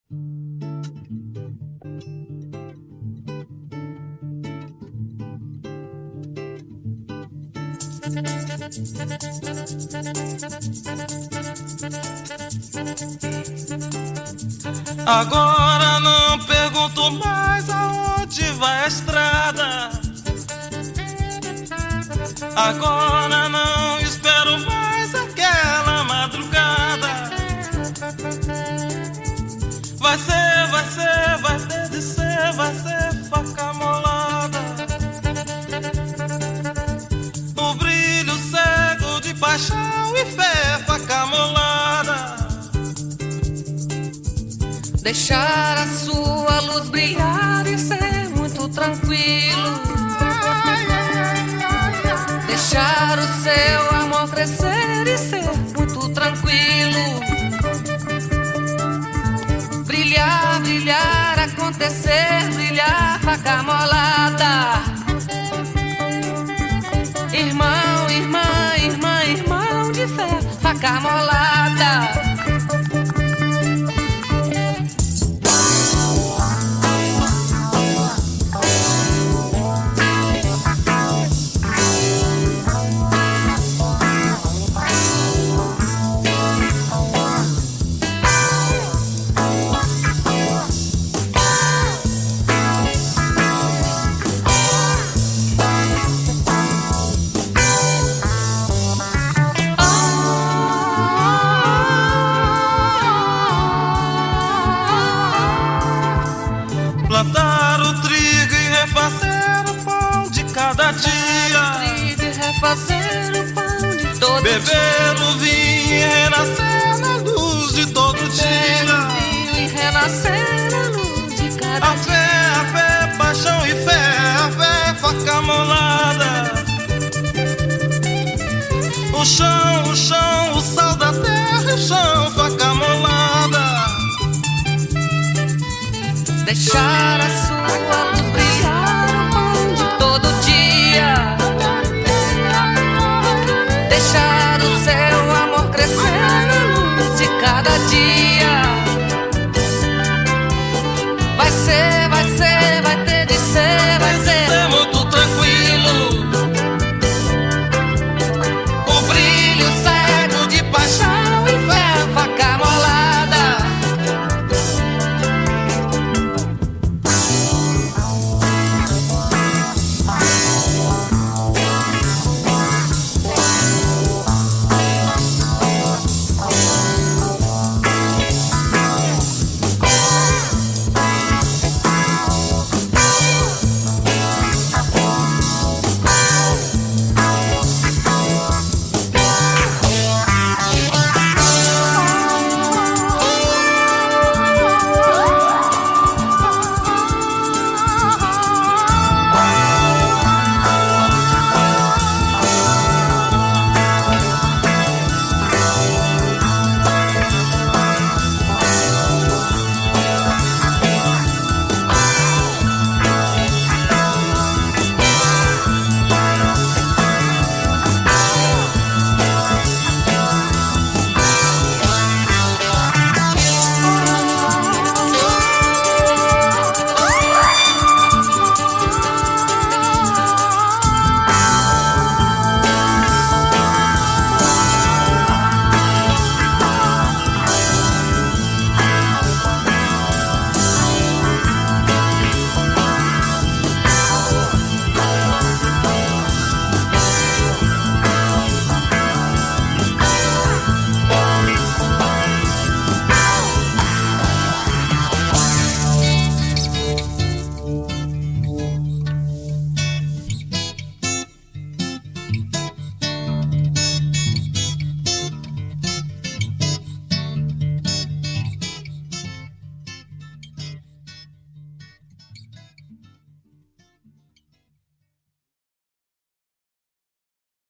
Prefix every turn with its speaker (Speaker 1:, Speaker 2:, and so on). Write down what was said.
Speaker 1: Agora não pergunto mais aonde vai a estrada. Agora não espero mais aquela madrugada. Vai ter de ser, vai ser faca molada. O brilho cego de paixão e fé, faca molada.
Speaker 2: Deixar a sua luz brilhar e ser muito tranquilo. Deixar o seu amor crescer e ser muito tranquilo. Brilhar, brilhar, acontecer, brilhar, faca molada. Irmão, irmã, irmã, irmão de fé, faca molada.
Speaker 1: Plantar o trigo e refazer o pão de cada dia.
Speaker 2: Refazer o pão de todo
Speaker 1: Beber
Speaker 2: dia.
Speaker 1: o vinho e renascer na luz de todo dia.
Speaker 2: E renascer na luz de cada dia.
Speaker 1: A fé, paixão e fé, a fé, faca molada. O chão, o sal da terra, o chão, faca molada.
Speaker 2: Deixar